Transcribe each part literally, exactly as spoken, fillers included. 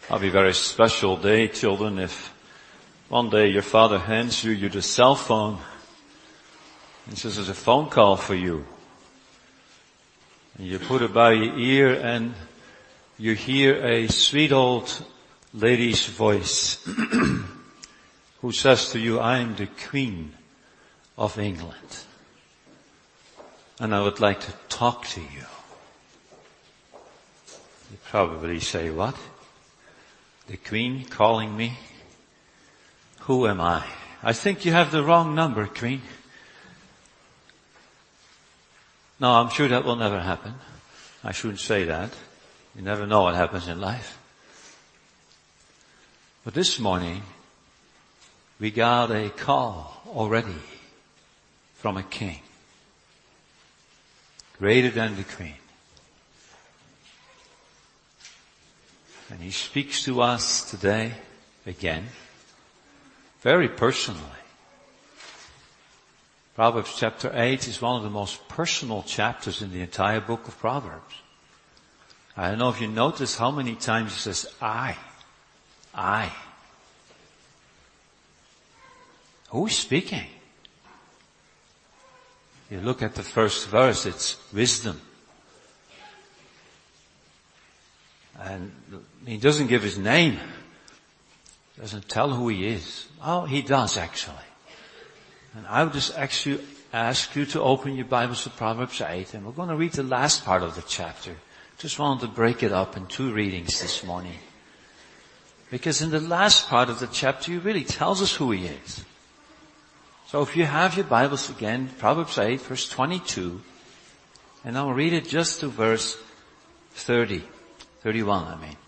That'll be a very special day, children, if one day your father hands you your cell phone and says there's a phone call for you. And you put it by your ear and you hear a sweet old lady's voice who says to you, I am the Queen of England. And I would like to talk to you. You probably say, what? The Queen calling me? Who am I? I think you have the wrong number, Queen. No, I'm sure that will never happen. I shouldn't say that. You never know what happens in life. But this morning, we got a call already from a king. Greater than the Queen. And he speaks to us today, again, very personally. Proverbs chapter eight is one of the most personal chapters in the entire book of Proverbs. I don't know if you notice how many times it says, I, I. Who is speaking? You look at the first verse, it's wisdom. And he doesn't give his name. Doesn't tell who he is. Oh, he does actually. And I would just ask you, ask you to open your Bibles to Proverbs eight, and we're going to read the last part of the chapter. Just wanted to break it up in two readings this morning. Because in the last part of the chapter, he really tells us who he is. So if you have your Bibles again, Proverbs eight, verse twenty-two, and I'll read it just to verse thirty. thirty-one, I mean.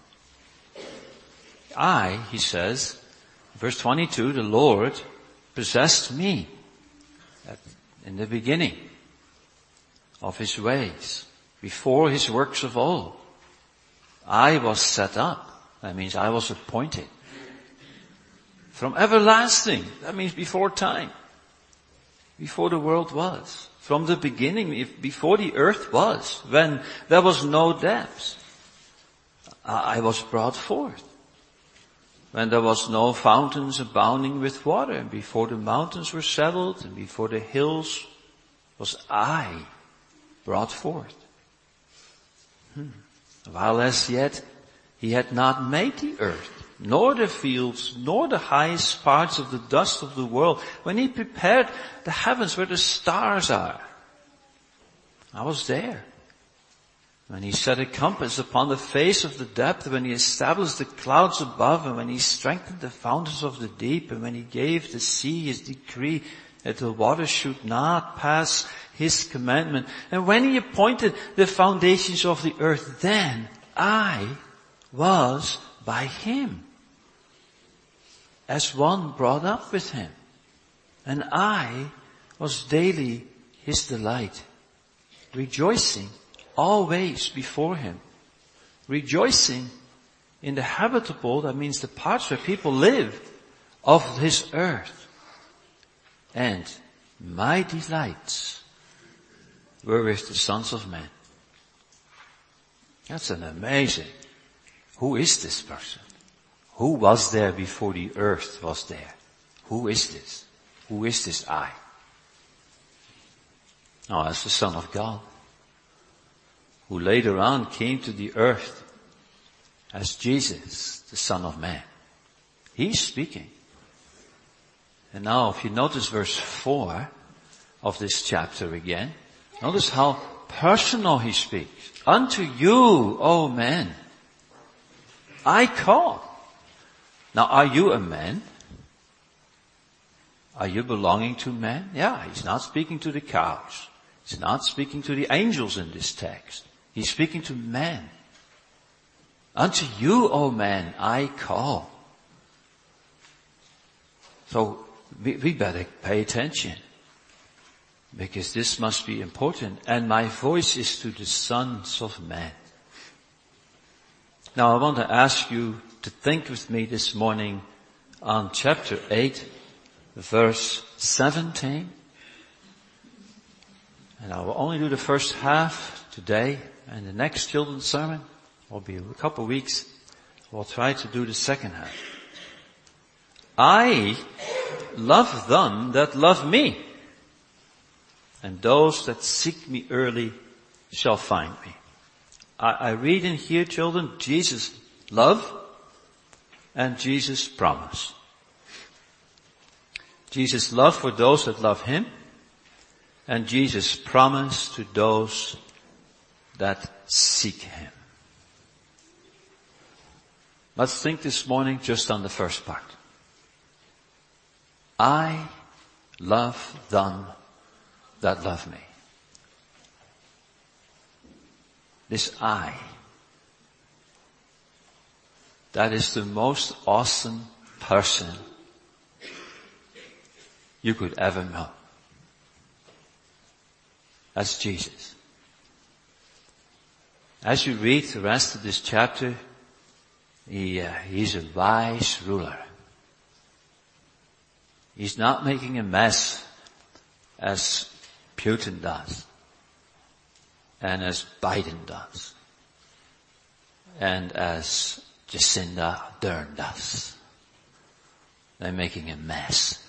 I, he says, verse twenty-two, the Lord possessed me in the beginning of his ways, before his works of old. I was set up. That means I was appointed. From everlasting. That means before time. Before the world was. From the beginning, before the earth was. When there was no depths. I was brought forth. When there was no fountains abounding with water, and before the mountains were settled, and before the hills was I brought forth. Hmm. While as yet he had not made the earth, nor the fields, nor the highest parts of the dust of the world, when he prepared the heavens where the stars are, I was there. When he set a compass upon the face of the depth, when he established the clouds above, and when he strengthened the fountains of the deep, and when he gave the sea his decree that the waters should not pass his commandment, and when he appointed the foundations of the earth, then I was by him, as one brought up with him, and I was daily his delight, rejoicing always before him, rejoicing in the habitable, that means the parts where people live, of his earth. And my delights were with the sons of men. That's an amazing. Who is this person? Who was there before the earth was there? Who is this? Who is this I? Oh, that's the Son of God, who later on came to the earth as Jesus, the Son of Man. He's speaking. And now if you notice verse four of this chapter again, notice how personal he speaks. Unto you, O men, I call. Now are you a man? Are you belonging to men? Yeah, he's not speaking to the cows. He's not speaking to the angels in this text. He's speaking to men. Unto you, O man, I call. So we, we better pay attention, because this must be important. And my voice is to the sons of men. Now I want to ask you to think with me this morning on chapter eight, verse seventeen. And I will only do the first half today, and the next children's sermon will be a couple of weeks We'll try to do the second half. I love them that love me, and those that seek me early shall find me. I, I read in here, children, Jesus' love and Jesus' promise. Jesus' love for those that love him, and Jesus' promise to those that seek him. Let's think this morning just on the first part. I love them that love me. This I, that is the most awesome person you could ever know. That's Jesus. As you read the rest of this chapter, he, uh, he's a wise ruler. He's not making a mess as Putin does, and as Biden does, and as Jacinda Ardern does. They're making a mess.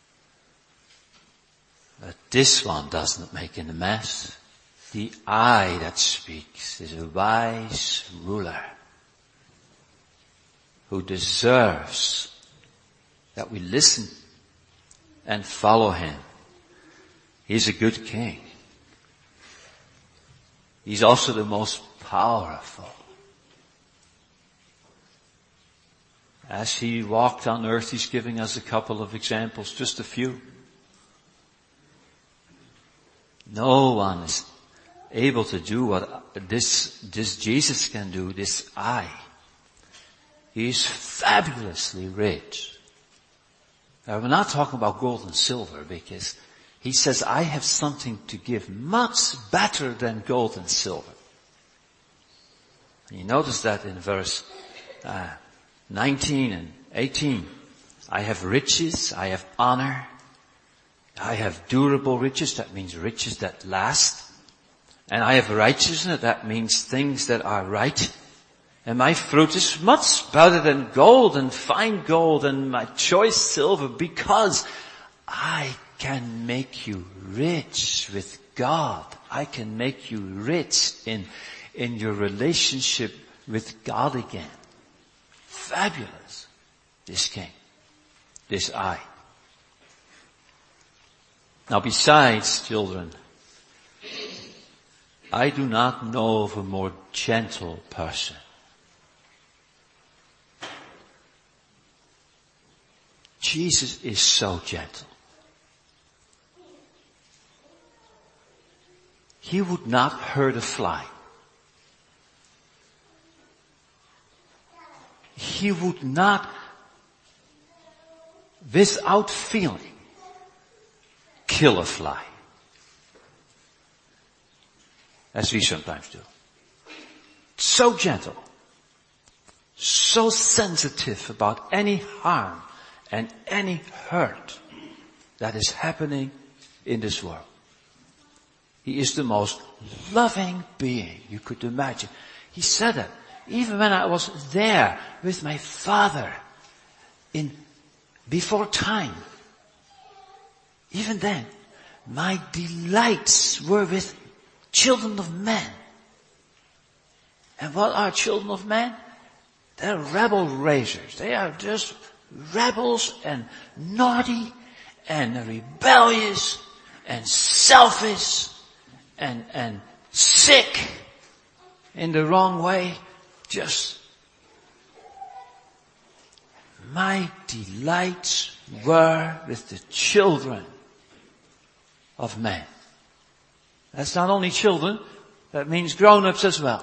But this one doesn't make a mess. The I that speaks is a wise ruler who deserves that we listen and follow him. He's a good king. He's also the most powerful. As he walked on earth, he's giving us a couple of examples, just a few. No one is able to do what this, this Jesus can do, this I. He's fabulously rich. Now, we're not talking about gold and silver, because he says, I have something to give much better than gold and silver. And you notice that in verse uh, nineteen and eighteen. I have riches, I have honor, I have durable riches, that means riches that last. And I have righteousness, that means things that are right. And my fruit is much better than gold and fine gold and my choice silver, because I can make you rich with God. I can make you rich in, in your relationship with God again. Fabulous. This king. This I. Now besides, children, I do not know of a more gentle person. Jesus is so gentle. He would not hurt a fly. He would not, without feeling, kill a fly. As we sometimes do. So gentle. So sensitive about any harm and any hurt that is happening in this world. He is the most loving being you could imagine. He said that even when I was there with my Father in before time. Even then, my delights were with children of men. And what are children of men? They're rebel raisers. They are just rebels and naughty and rebellious and selfish and, and sick in the wrong way. Just my delights were with the children of men. That's not only children, that means grown-ups as well.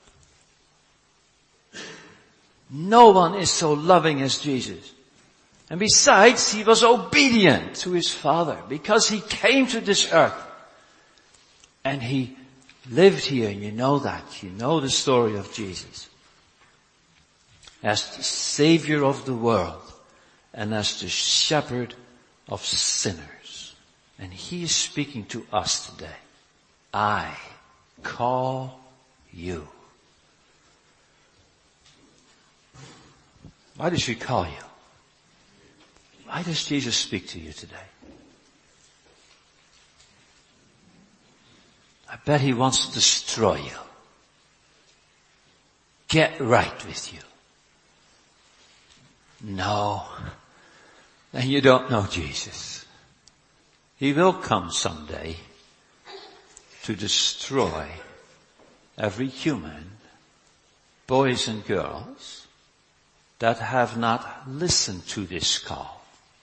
No one is so loving as Jesus. And besides, he was obedient to his Father because he came to this earth. And he lived here, and you know that. You know the story of Jesus. As the Savior of the world and as the shepherd of sinners. And he is speaking to us today. I call you. Why does he call you? Why does Jesus speak to you today? I bet he wants to destroy you. Get right with you. No. Then you don't know Jesus. He will come someday to destroy every human, boys and girls, that have not listened to this call.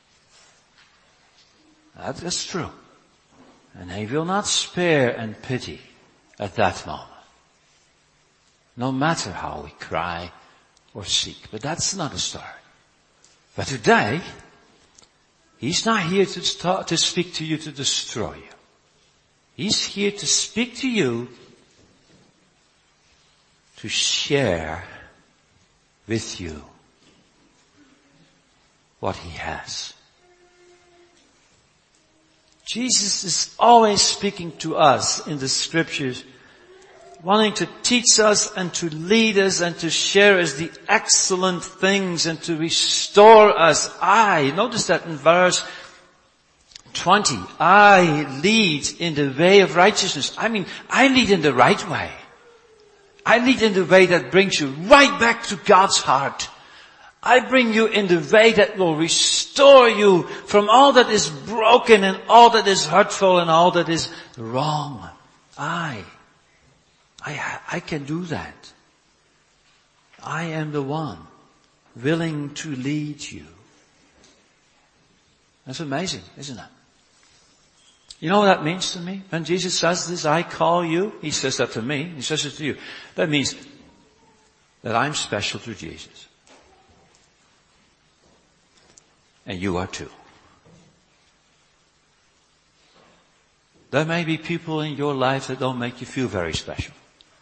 That is true. And he will not spare and pity at that moment. No matter how we cry or seek. But that's another story. But today, he's not here to, start, to speak to you to destroy you. He's here to speak to you to share with you what he has. Jesus is always speaking to us in the scriptures, wanting to teach us and to lead us and to share us the excellent things and to restore us. I, notice that in verse twenty, I lead in the way of righteousness. I mean, I lead in the right way. I lead in the way that brings you right back to God's heart. I bring you in the way that will restore you from all that is broken and all that is hurtful and all that is wrong. I, I, I can do that. I am the one willing to lead you. That's amazing, isn't it? You know what that means to me? When Jesus says this, I call you, he says that to me, he says it to you. That means that I'm special to Jesus. And you are too. There may be people in your life that don't make you feel very special.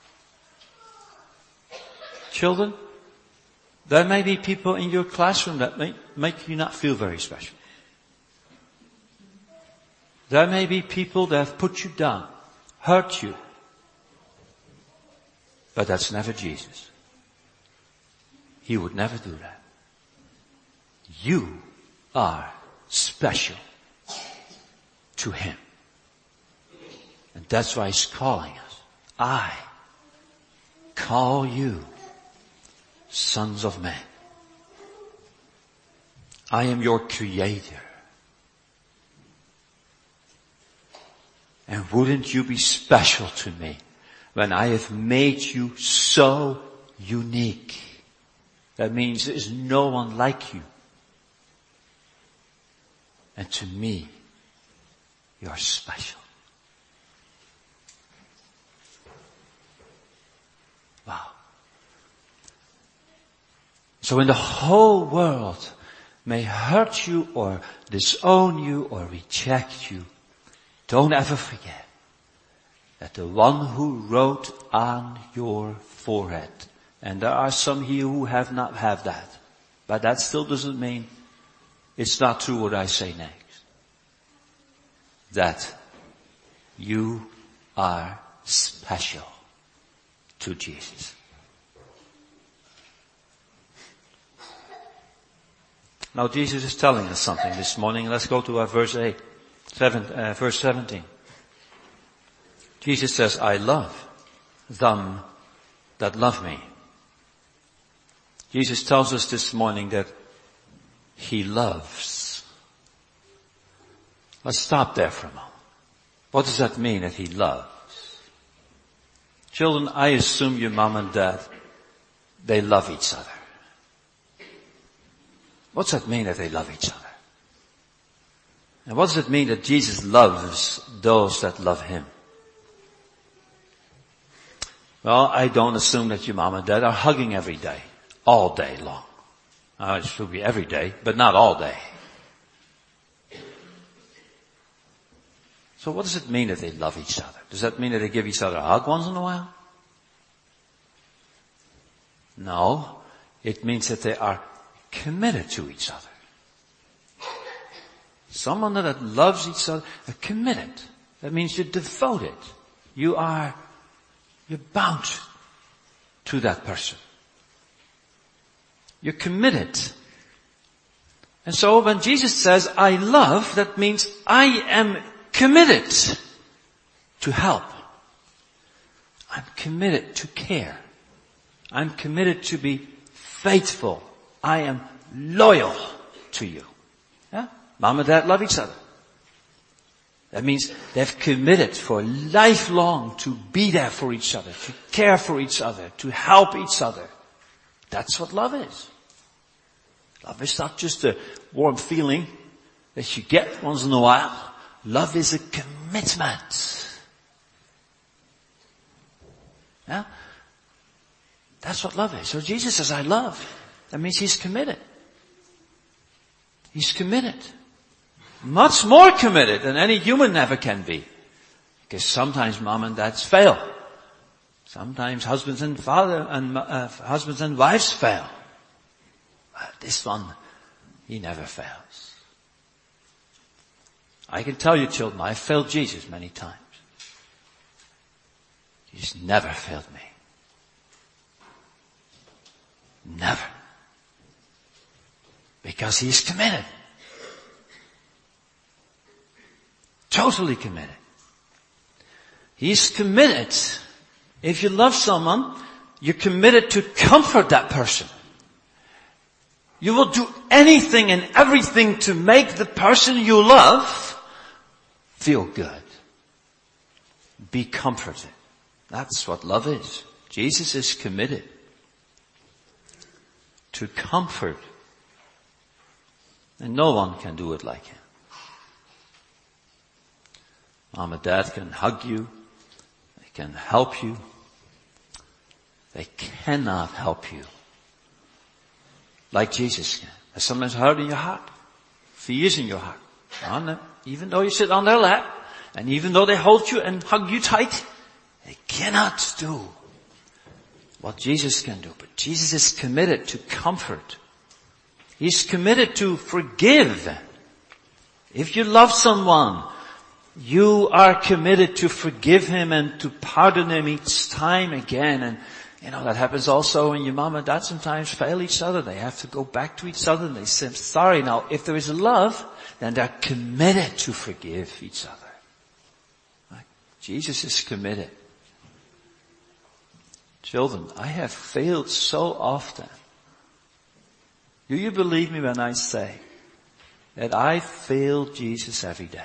Children, there may be people in your classroom that make, make you not feel very special. There may be people that have put you down, hurt you. But that's never Jesus. He would never do that. You are special to him. And that's why he's calling us. I call you sons of men. I am your creator. And wouldn't you be special to me when I have made you so unique? That means there is no one like you. And to me, you're special. Wow. So when the whole world may hurt you or disown you or reject you, don't ever forget that the one who wrote on your forehead, and there are some here who have not have that, but that still doesn't mean it's not true what I say next. That you are special to Jesus. Now Jesus is telling us something this morning. Let's go to our verse eight, seven, uh, verse seventeen. Jesus says, I love them that love me. Jesus tells us this morning that he loves. Let's stop there for a moment. What does that mean that he loves? Children, I assume your mom and dad, they love each other. What's that mean that they love each other? And what does it mean that Jesus loves those that love him? Well, I don't assume that your mom and dad are hugging every day, all day long. Uh, it should be every day, but not all day. So what does it mean that they love each other? Does that mean that they give each other a hug once in a while? No. It means that they are committed to each other. Someone that loves each other, are committed. That means you're devoted. You are, you're bound to that person. You're committed. And so when Jesus says, I love, that means I am committed to help. I'm committed to care. I'm committed to be faithful. I am loyal to you. Yeah? Mom and dad love each other. That means they've committed for lifelong to be there for each other, to care for each other, to help each other. That's what love is. Love is not just a warm feeling that you get once in a while. Love is a commitment. Yeah? That's what love is. So Jesus says, I love. That means he's committed. He's committed. Much more committed than any human ever can be. Because sometimes mom and dads fail. Sometimes husbands and father and uh, husbands and wives fail. But this one, he never fails. I can tell you, children, I failed Jesus many times. He's never failed me. Never. Because he's committed. Totally committed. He's committed. If you love someone, you're committed to comfort that person. You will do anything and everything to make the person you love feel good. Be comforted. That's what love is. Jesus is committed to comfort. And no one can do it like him. Mom and dad can hug you. They can help you. They cannot help you like Jesus can. There's sometimes hurt in your heart. Fears in your heart. On them. Even though you sit on their lap, and even though they hold you and hug you tight, they cannot do what Jesus can do. But Jesus is committed to comfort. He's committed to forgive. If you love someone, you are committed to forgive him and to pardon him each time again. And you know, that happens also when your mom and dad sometimes fail each other. They have to go back to each other and they say, sorry. Now, if there is a love, then they're committed to forgive each other. Right? Jesus is committed. Children, I have failed so often. Do you believe me when I say that I fail Jesus every day?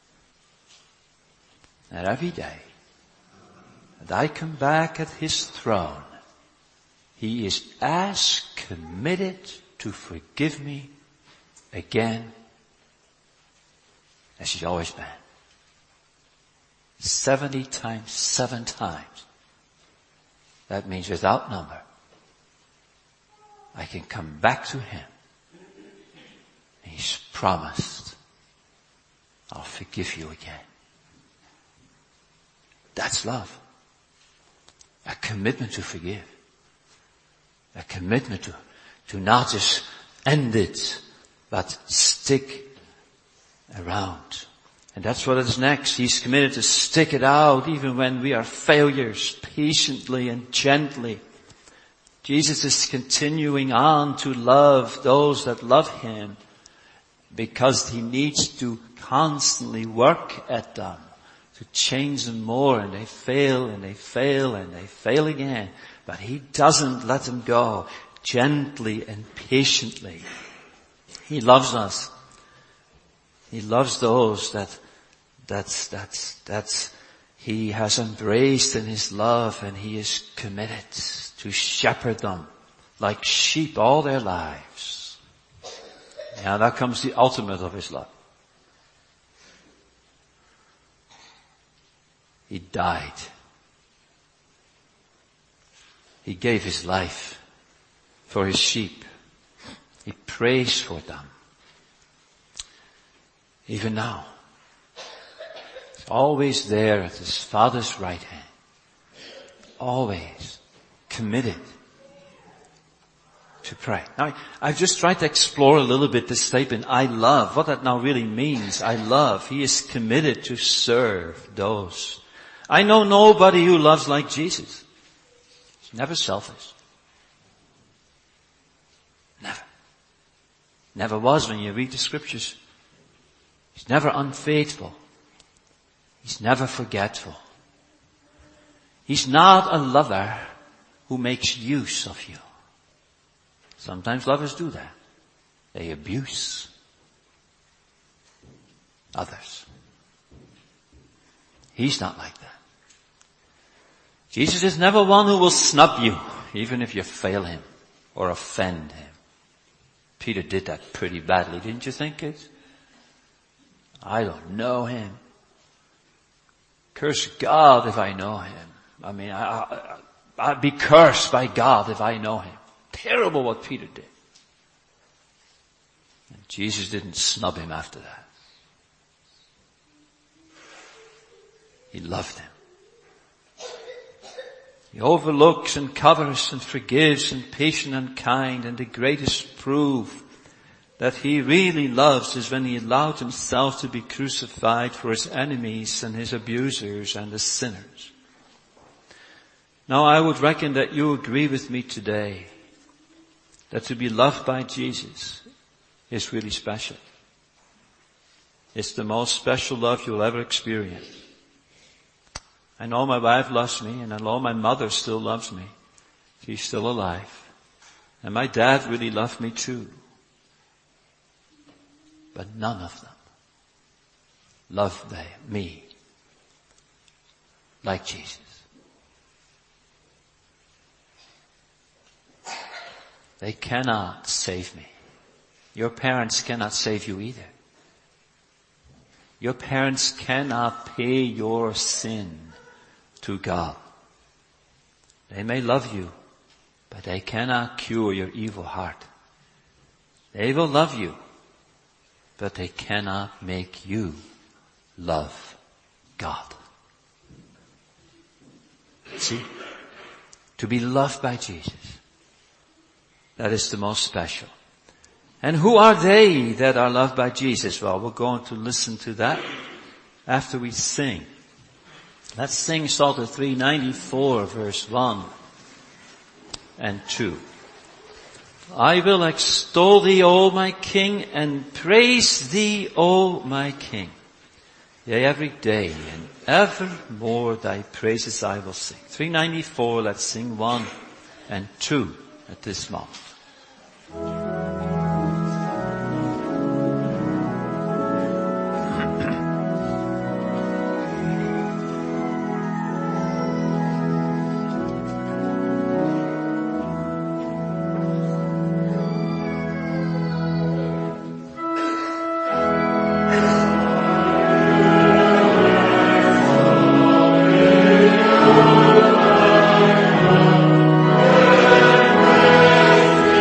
That every day that I come back at his throne, he is as committed to forgive me again as he's always been. Seventy times, seven times. That means without number. I can come back to him. He's promised, I'll forgive you again. That's love. A commitment to forgive. A commitment to, to not just end it, but stick around. And that's what is next. He's committed to stick it out even when we are failures, patiently and gently. Jesus is continuing on to love those that love him because he needs to constantly work at them to change them more, and they fail and they fail and they fail again. But he doesn't let them go. Gently and patiently. He loves us. He loves those that that's that's that's he has embraced in his love, and he is committed to shepherd them like sheep all their lives. Now that comes the ultimate of his love. He died. He gave his life for his sheep. He prays for them. Even now. He's always there at his Father's right hand. Always committed to pray. Now, I've just tried to explore a little bit this statement, I love, what that now really means. I love. He is committed to serve those. I know nobody who loves like Jesus. He's never selfish. Never was when you read the scriptures. He's never unfaithful. He's never forgetful. He's not a lover who makes use of you. Sometimes lovers do that. They abuse others. He's not like that. Jesus is never one who will snub you, even if you fail him or offend him. Peter did that pretty badly, didn't you think it? I don't know him. Curse God if I know him. I mean, I, I, I'd be cursed by God if I know him. Terrible what Peter did. And Jesus didn't snub him after that. He loved him. He overlooks and covers and forgives and patient and kind, and the greatest proof that he really loves is when he allowed himself to be crucified for his enemies and his abusers and the sinners. Now I would reckon that you agree with me today that to be loved by Jesus is really special. It's the most special love you'll ever experience. I know my wife loves me, and I know my mother still loves me. She's still alive. And my dad really loved me too. But none of them love they, me like Jesus. They cannot save me. Your parents cannot save you either. Your parents cannot pay your sin to God. They may love you, but they cannot cure your evil heart. They will love you, but they cannot make you love God. See? To be loved by Jesus, that is the most special. And who are they that are loved by Jesus? Well, we're going to listen to that after we sing. Let's sing Psalter three ninety-four, verse one and two. I will extol thee, O my King, and praise thee, O my King. Yea, every day and evermore thy praises I will sing. three ninety-four, let's sing one and two at this moment. Thank you.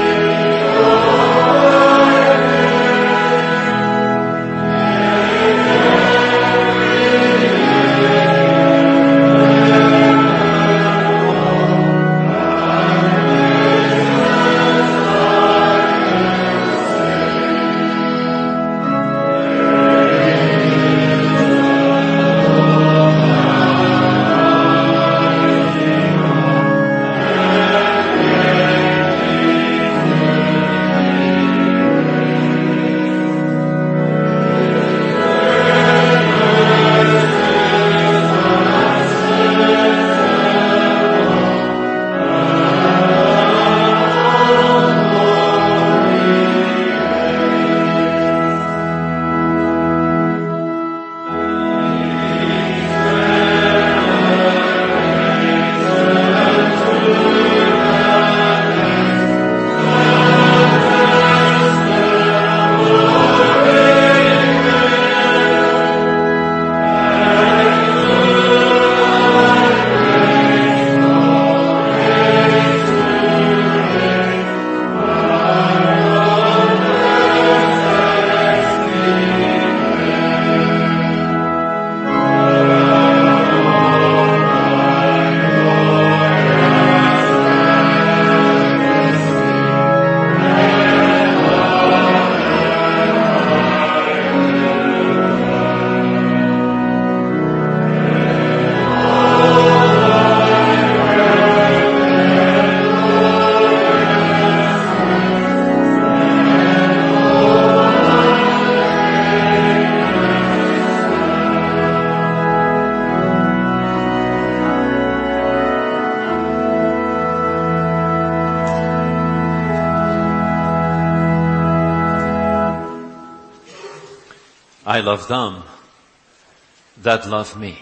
I love them that love me.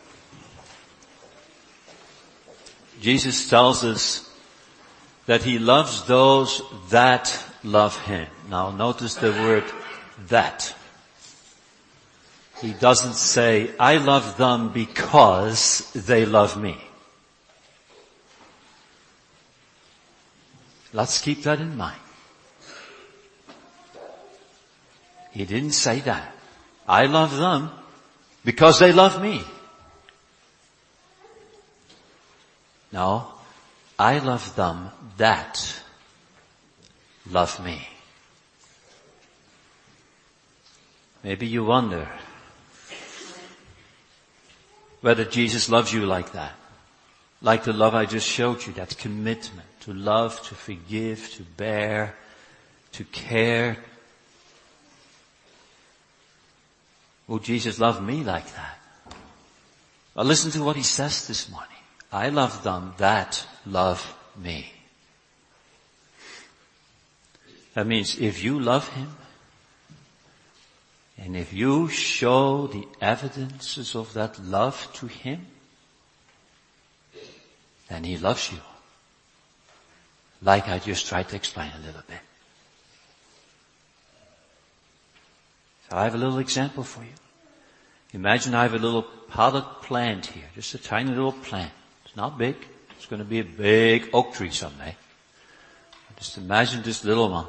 Jesus tells us that he loves those that love him. Now notice the word that. He doesn't say, I love them because they love me. Let's keep that in mind. He didn't say that. I love them because they love me. No, I love them that love me. Maybe you wonder whether Jesus loves you like that. Like the love I just showed you, that commitment to love, to forgive, to bear, to care. Would Jesus love me like that? Well, listen to what he says this morning. I love them that love me. That means if you love him, and if you show the evidences of that love to him, then he loves you. Like I just tried to explain a little bit. So I have a little example for you. Imagine I have a little potted plant here, just a tiny little plant. It's not big. It's going to be a big oak tree someday. Just imagine this little one.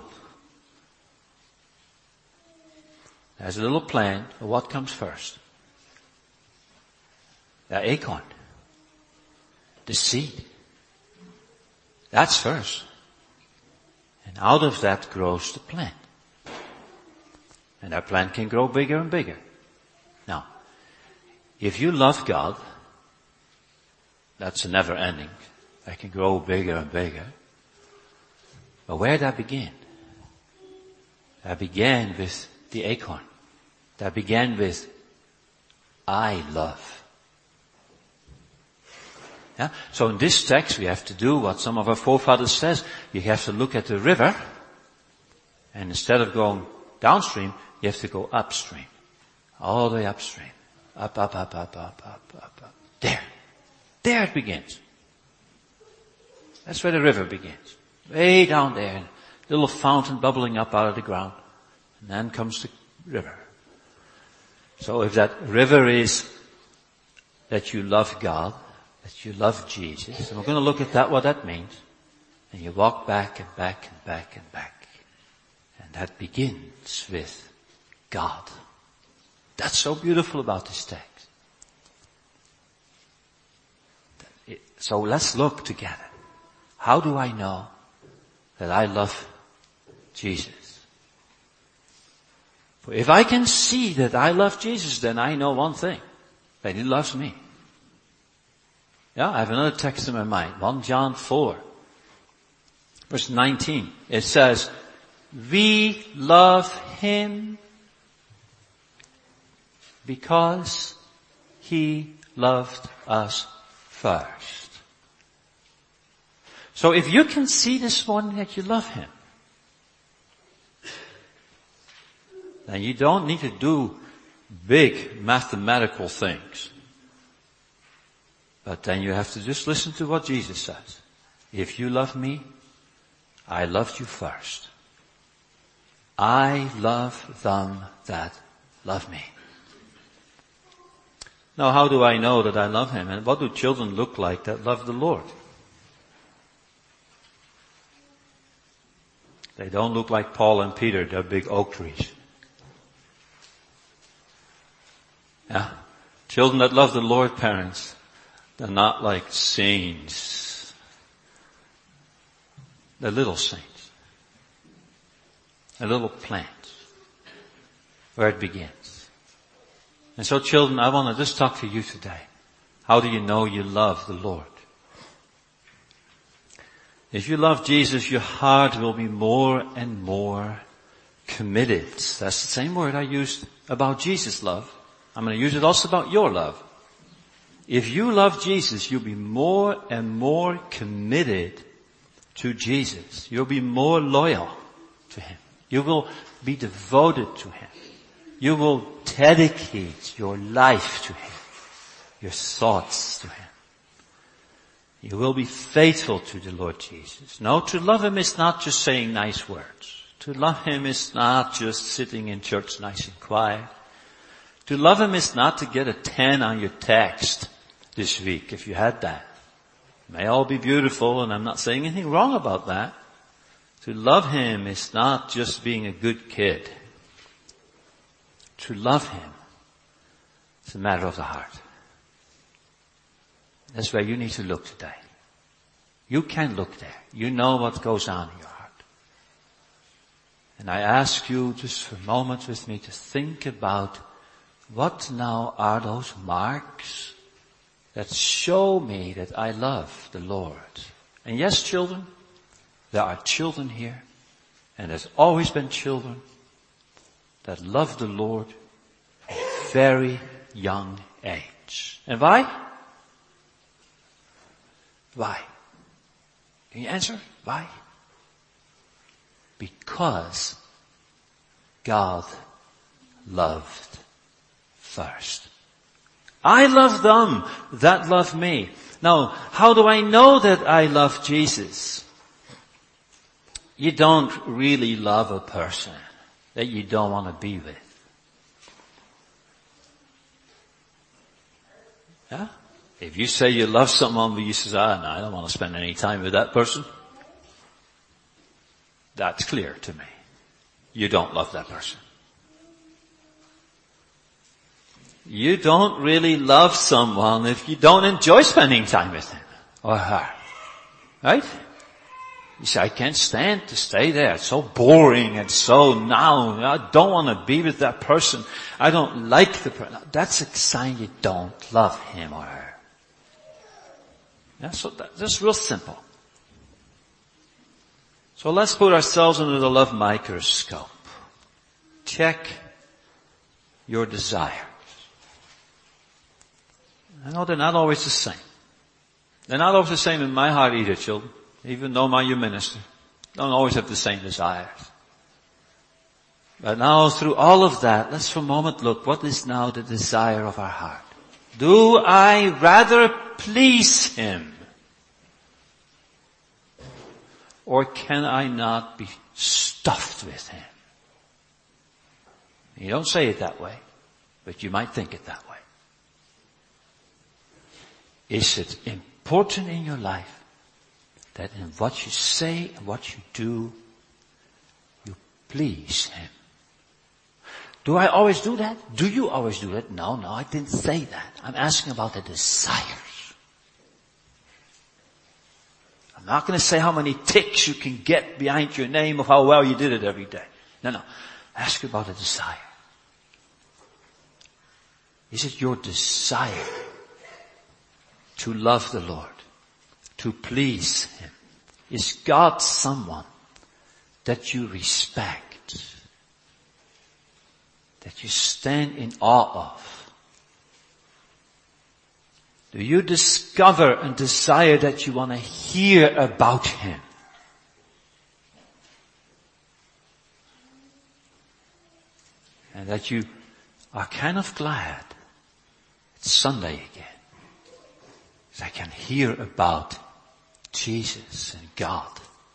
There's a little plant. What comes first? The acorn. The seed. That's first. And out of that grows the plant. And that plant can grow bigger and bigger. Now, if you love God, that's a never ending. That can grow bigger and bigger. But where did that begin? That began with the acorn. That began with, I love. Yeah? So in this text we have to do what some of our forefathers says. You have to look at the river, and instead of going downstream, you have to go upstream. All the way upstream. Up, up, up, up, up, up, up, up. There. There it begins. That's where the river begins. Way down there. A little fountain bubbling up out of the ground. And then comes the river. So if that river is that you love God, that you love Jesus, and we're going to look at that, what that means. And you walk back and back and back and back. And that begins with God. That's so beautiful about this text. So let's look together. How do I know that I love Jesus? For if I can see that I love Jesus, then I know one thing, that he loves me. Yeah, I have another text in my mind. First John four, verse nineteen. It says, we love him because he loved us first. So if you can see this morning that you love him, then you don't need to do big mathematical things. But then you have to just listen to what Jesus says. If you love me, I loved you first. I love them that love me. Now, how do I know that I love him? And what do children look like that love the Lord? They don't look like Paul and Peter. They're big oak trees. Yeah. Children that love the Lord, parents, they're not like saints. They're little saints. They're little plants. Where it begins. And so children, I want to just talk to you today. How do you know you love the Lord? If you love Jesus, your heart will be more and more committed. That's the same word I used about Jesus' love. I'm going to use it also about your love. If you love Jesus, you'll be more and more committed to Jesus. You'll be more loyal to him. You will be devoted to him. You will dedicate your life to Him, your thoughts to Him. You will be faithful to the Lord Jesus. No, to love Him is not just saying nice words. To love Him is not just sitting in church nice and quiet. To love Him is not to get a ten on your text this week, if you had that. It may all be beautiful, and I'm not saying anything wrong about that. To love Him is not just being a good kid. To love Him is a matter of the heart. That's where you need to look today. You can look there. You know what goes on in your heart. And I ask you just for a moment with me to think about what now are those marks that show me that I love the Lord. And yes, children, there are children here, and there's always been children that love the Lord at a very young age. And why? Why? Can you answer? Why? Because God loved first. I love them that love me. Now, how do I know that I love Jesus? You don't really love a person that you don't want to be with. Yeah? If you say you love someone, but you say, ah, no, I don't want to spend any time with that person, that's clear to me. You don't love that person. You don't really love someone if you don't enjoy spending time with him or her. Right? You say, I can't stand to stay there. It's so boring and so now. I don't want to be with that person. I don't like the person. That's a sign you don't love him or her. Yeah, so that, that's real simple. So let's put ourselves under the love microscope. Check your desires. I know they're not always the same. They're not always the same in my heart either, children. Even though I'm your minister. Don't always have the same desires. But now through all of that, let's for a moment look, what is now the desire of our heart? Do I rather please him? Or can I not be stuffed with him? You don't say it that way, but you might think it that way. Is it important in your life that in what you say and what you do, you please him? Do I always do that? Do you always do that? No, no, I didn't say that. I'm asking about the desires. I'm not going to say how many ticks you can get behind your name of how well you did it every day. No, no. Ask about the desire. Is it your desire to love the Lord, to please him? Is God someone that you respect, that you stand in awe of? Do you discover and desire that you want to hear about him? And that you are kind of glad it's Sunday again. I can hear about Jesus and God.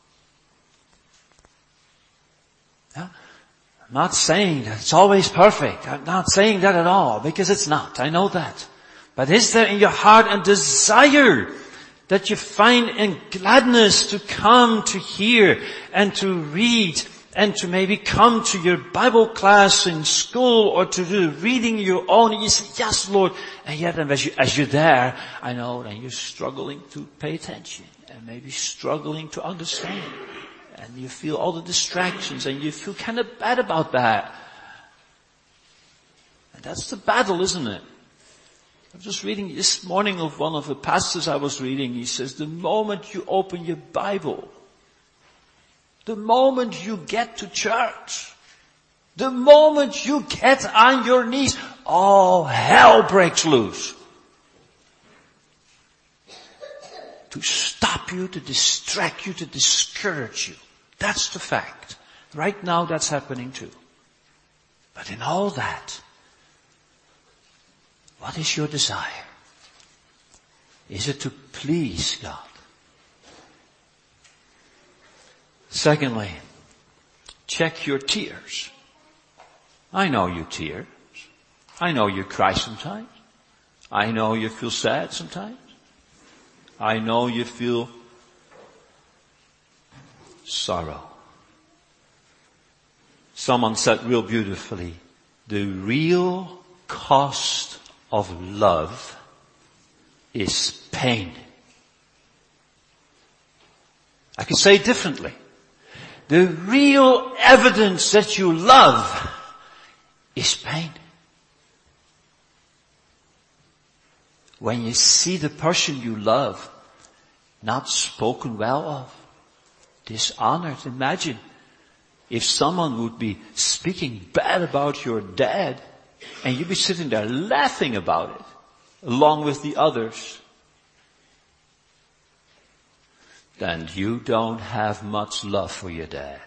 Yeah? I'm not saying that it's always perfect. I'm not saying that at all, because it's not. I know that. But is there in your heart a desire that you find in gladness to come to hear and to read and to maybe come to your Bible class in school or to do reading your own? And you say, yes, Lord. And yet as, you, as you're there, I know, and you're struggling to pay attention and maybe struggling to understand. And you feel all the distractions and you feel kind of bad about that. And that's the battle, isn't it? I was just reading this morning of one of the pastors I was reading. He says, the moment you open your Bible, the moment you get to church, the moment you get on your knees, all hell breaks loose. To stop you, to distract you, to discourage you. That's the fact. Right now that's happening too. But in all that, what is your desire? Is it to please God? Secondly, check your tears. I know you tear. I know you cry sometimes. I know you feel sad sometimes. I know you feel sorrow. Someone said real beautifully, the real cost of love is pain. I can say it differently. The real evidence that you love is pain. When you see the person you love not spoken well of, dishonored, imagine if someone would be speaking bad about your dad and you'd be sitting there laughing about it along with the others, then you don't have much love for your dad.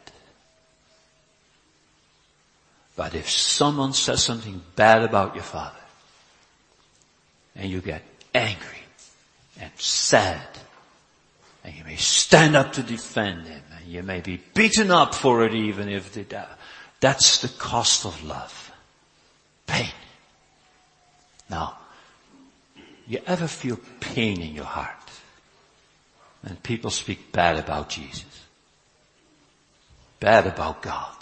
But if someone says something bad about your father, and you get angry and sad, and you may stand up to defend him, and you may be beaten up for it even if they die. That's the cost of love. Pain. Now, you ever feel pain in your heart when people speak bad about Jesus? Bad about God?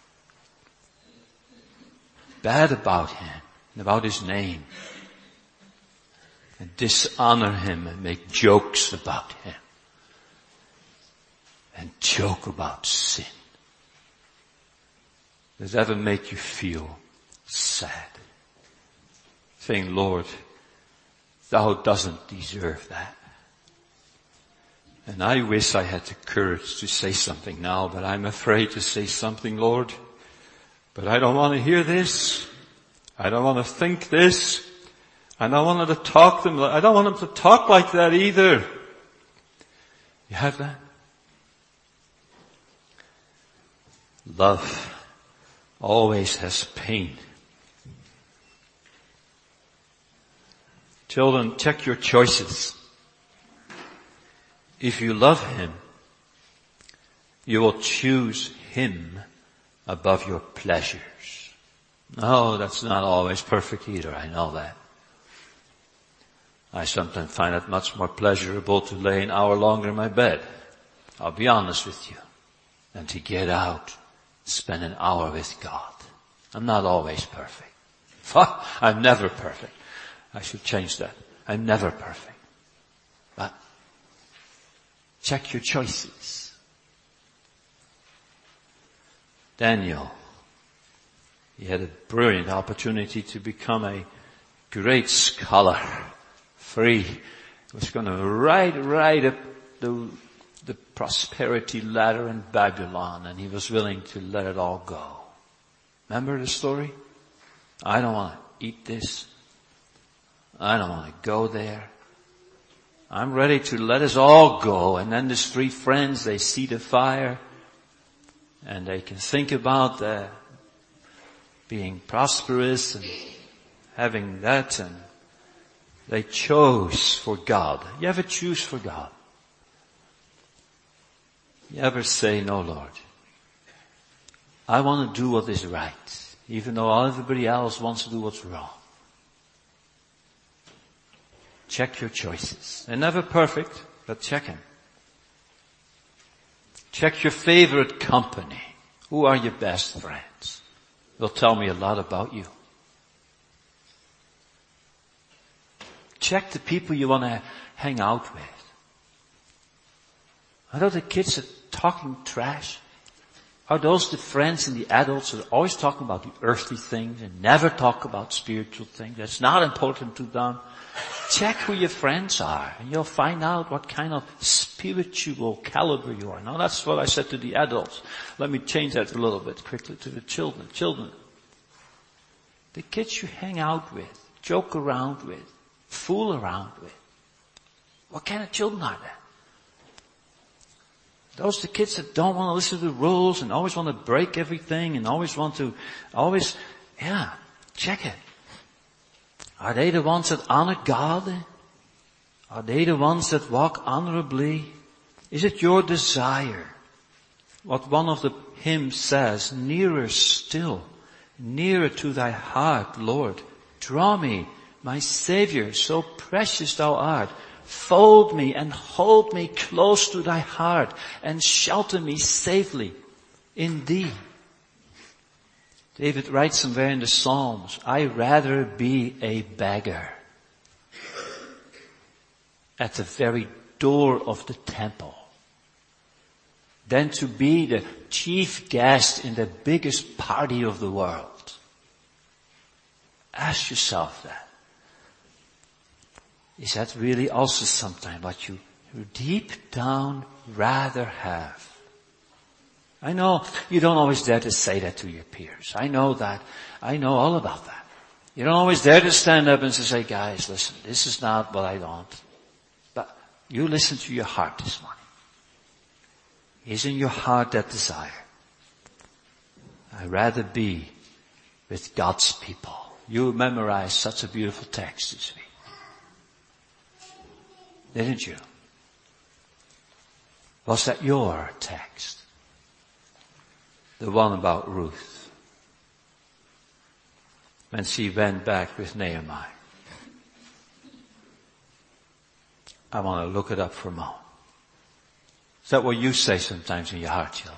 Bad about him and about his name? And dishonor him and make jokes about him. And joke about sin. Does that ever make you feel sad? Saying, Lord, thou doesn't deserve that. And I wish I had the courage to say something now, but I'm afraid to say something, Lord. But I don't want to hear this. I don't want to think this. I don't want them to talk them. I don't want them to talk like that either. You have that? Love always has pain. Children, check your choices. If you love him, you will choose him above your pleasures. No, that's not always perfect either. I know that. I sometimes find it much more pleasurable to lay an hour longer in my bed. I'll be honest with you. Than to get out, spend an hour with God. I'm not always perfect. I'm never perfect. I should change that. I'm never perfect. But check your choices. Daniel, he had a brilliant opportunity to become a great scholar. Free. He was going to ride, ride up the, the prosperity ladder in Babylon, and he was willing to let it all go. Remember the story? I don't want to eat this. I don't want to go there. I'm ready to let us all go. And then these three friends, they see the fire, and they can think about uh, being prosperous and having that, and they chose for God. You ever choose for God? You ever say, no, Lord, I want to do what is right, even though everybody else wants to do what's wrong. Check your choices. They're never perfect, but check them. Check your favorite company. Who are your best friends? They'll tell me a lot about you. Check the people you want to hang out with. Are those the kids that are talking trash? Are those the friends and the adults that are always talking about the earthly things and never talk about spiritual things? That's not important to them. Check who your friends are, and you'll find out what kind of spiritual caliber you are. Now that's what I said to the adults. Let me change that a little bit quickly to the children. Children, the kids you hang out with, joke around with, fool around with. What kind of children are they? Those are the kids that don't want to listen to the rules and always want to break everything and always want to, always Yeah, check it. Are they the ones that honor God? Are they the ones that walk honorably? Is it your desire? What one of the hymns says, nearer still, nearer to thy heart, Lord. Draw me, my Savior, so precious thou art. Fold me and hold me close to thy heart and shelter me safely in thee. David writes somewhere in the Psalms, I'd rather be a beggar at the very door of the temple than to be the chief guest in the biggest party of the world. Ask yourself that. Is that really also sometimes what you deep down rather have? I know you don't always dare to say that to your peers. I know that. I know all about that. You don't always dare to stand up and say, guys, listen, this is not what I want. But you listen to your heart this morning. Is in your heart that desire? I'd rather be with God's people. You memorized such a beautiful text this week. Didn't you? Was that your text? The one about Ruth. When she went back with Nehemiah. I want to look it up for a moment. Is that what you say sometimes in your heart, children?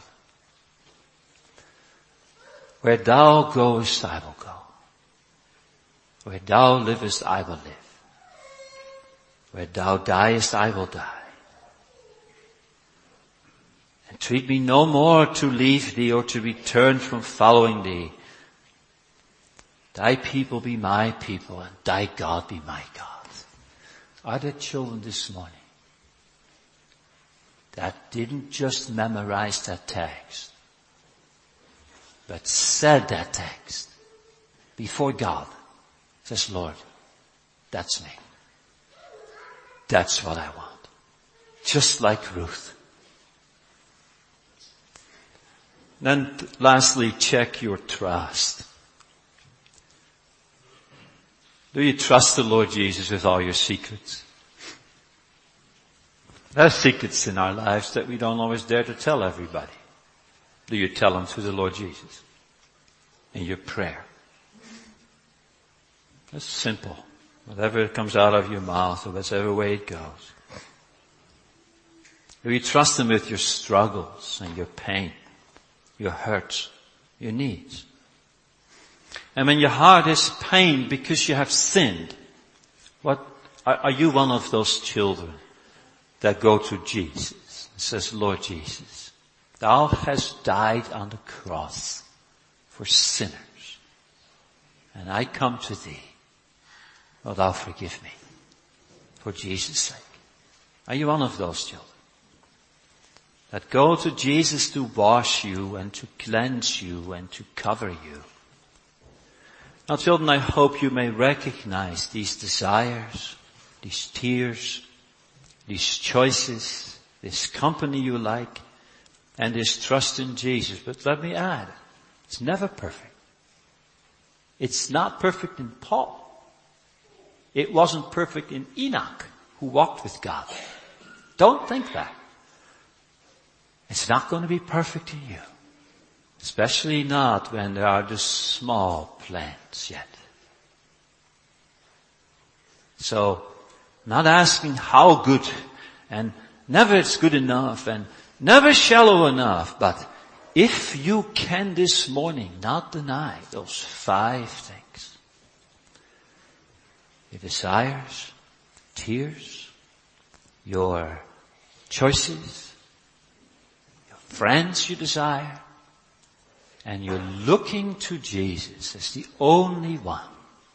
Where thou goest, I will go. Where thou livest, I will live. Where thou diest, I will die. Entreat me no more to leave thee or to return from following thee. Thy people be my people and thy God be my God. Are there children this morning that didn't just memorize that text, but said that text before God? Says, Lord, that's me. That's what I want. Just like Ruth. Then lastly, check your trust. Do you trust the Lord Jesus with all your secrets? There are secrets in our lives that we don't always dare to tell everybody. Do you tell them to the Lord Jesus in your prayer? That's simple. Whatever comes out of your mouth or whichever way it goes. Do you trust Him with your struggles and your pain, your hurts, your needs? And when your heart is pained because you have sinned, what, are, are you one of those children that go to Jesus and says, Lord Jesus, thou hast died on the cross for sinners, and I come to thee. Oh, thou forgive me for Jesus' sake. Are you one of those children that go to Jesus to wash you and to cleanse you and to cover you? Now, children, I hope you may recognize these desires, these tears, these choices, this company you like, and this trust in Jesus. But let me add, it's never perfect. It's not perfect in Paul. It wasn't perfect in Enoch, who walked with God. Don't think that. It's not going to be perfect in you. Especially not when there are just small plants yet. So, not asking how good, and never it's good enough, and never shallow enough, but if you can this morning not deny those five things. Your desires, tears, your choices, your friends you desire, and you're looking to Jesus as the only one.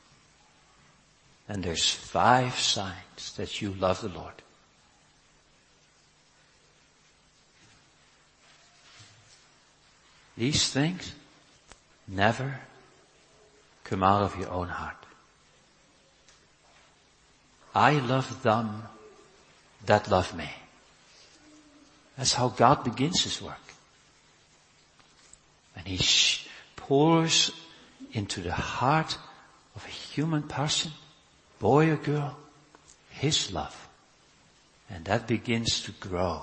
And there's five signs that you love the Lord. These things never come out of your own heart. I love them that love me. That's how God begins His work. And He pours into the heart of a human person, boy or girl, His love. And that begins to grow.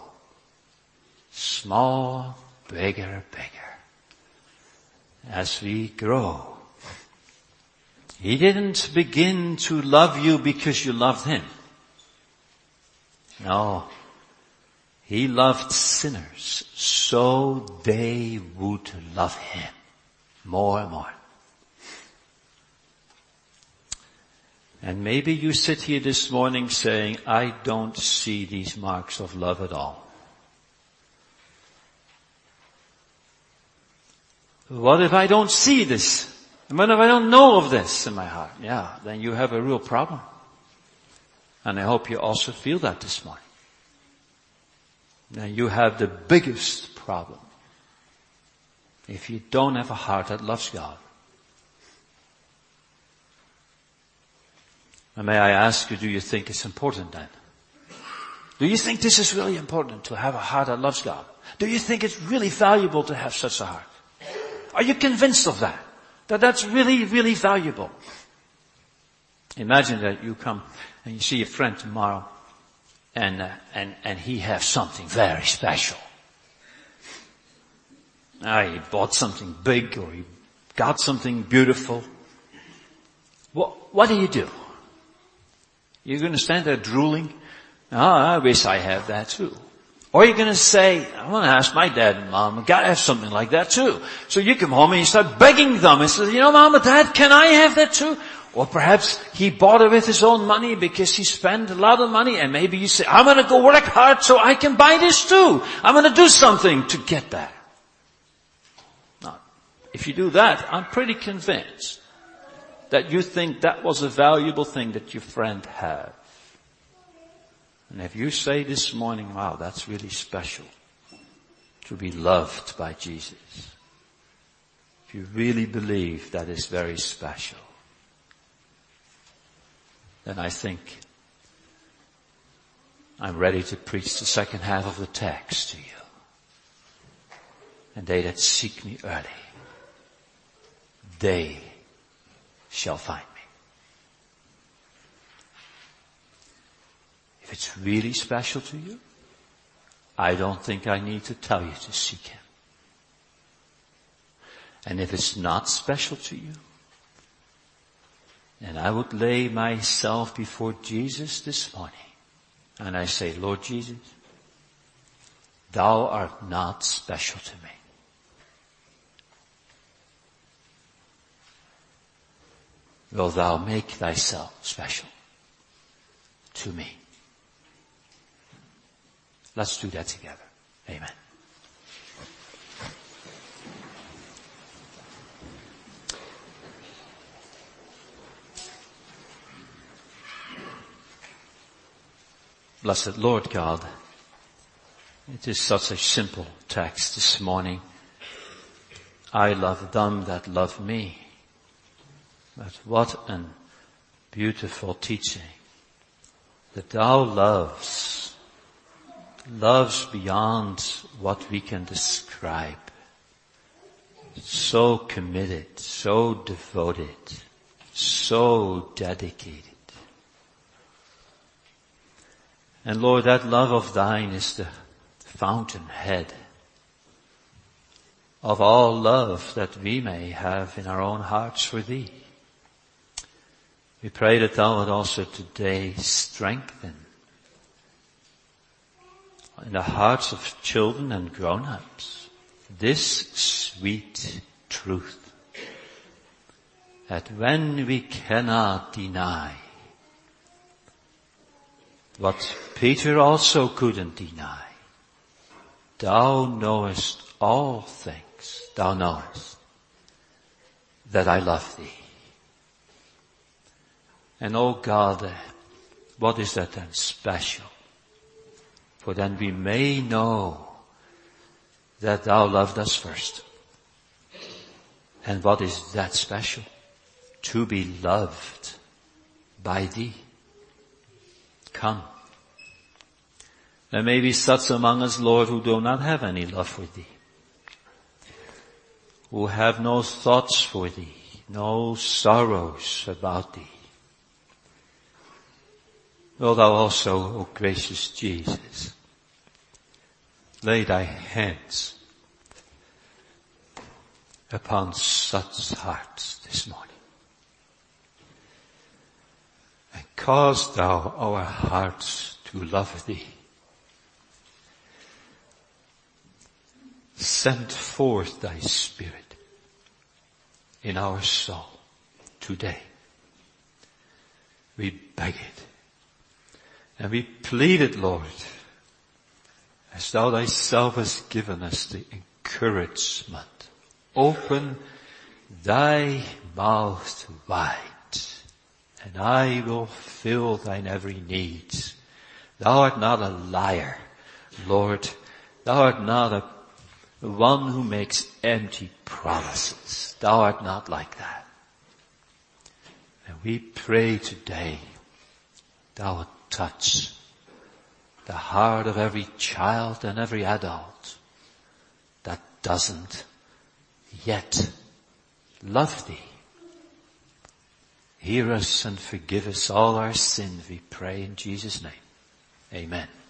Small, bigger, bigger. As we grow. He didn't begin to love you because you loved Him. No. He loved sinners so they would love Him more and more. And maybe you sit here this morning saying, I don't see these marks of love at all. What if I don't see this? And what if I don't know of this in my heart? Yeah, then you have a real problem. And I hope you also feel that this morning. Now you have the biggest problem. If you don't have a heart that loves God. And may I ask you, do you think it's important then? Do you think this is really important to have a heart that loves God? Do you think it's really valuable to have such a heart? Are you convinced of that? That that's really, really valuable? Imagine that you come and you see a friend tomorrow and, uh, and, and he has something very special. Ah, he bought something big or he got something beautiful. What, what do you do? You're going to stand there drooling. Oh, I wish I had that too. Or you're going to say, I want to ask my dad and mom, I've got to have something like that too. So you come home and you start begging them and say, you know, mom and dad, can I have that too? Or perhaps he bought it with his own money because he spent a lot of money, and maybe you say, I'm going to go work hard so I can buy this too. I'm going to do something to get that. Now, if you do that, I'm pretty convinced that you think that was a valuable thing that your friend had. And if you say this morning, wow, that's really special to be loved by Jesus. If you really believe that is very special, then I think I'm ready to preach the second half of the text to you. And they that seek me early, they shall find me. If it's really special to you, I don't think I need to tell you to seek Him. And if it's not special to you, and I would lay myself before Jesus this morning, and I say, Lord Jesus, Thou art not special to me. Will Thou make Thyself special to me? Let's do that together. Amen. Blessed Lord God, it is such a simple text this morning. I love them that love me. But what a beautiful teaching. That Thou loves, loves beyond what we can describe. So committed, so devoted, so dedicated. And Lord, that love of Thine is the fountainhead of all love that we may have in our own hearts for Thee. We pray that Thou would also today strengthen in the hearts of children and grown-ups this sweet truth, that when we cannot deny what Peter also couldn't deny, Thou knowest all things. Thou knowest that I love Thee. And oh God, what is that then special? For then we may know that Thou loved us first. And what is that special? To be loved by Thee. Come. There may be such among us, Lord, who do not have any love for Thee, who have no thoughts for Thee, no sorrows about thee. Wilt thou also, O gracious Jesus, lay thy hands upon such hearts this morning, and cause thou our hearts to love thee. Send forth thy Spirit in our soul today. We beg it. And we plead it, Lord, as thou thyself hast given us the encouragement. Open thy mouth wide, and I will fill thine every need. Thou art not a liar, Lord. Thou art not a one who makes empty promises. Thou art not like that. And we pray today, thou wilt touch the heart of every child and every adult that doesn't yet love thee. Hear us and forgive us all our sins, we pray in Jesus' name. Amen.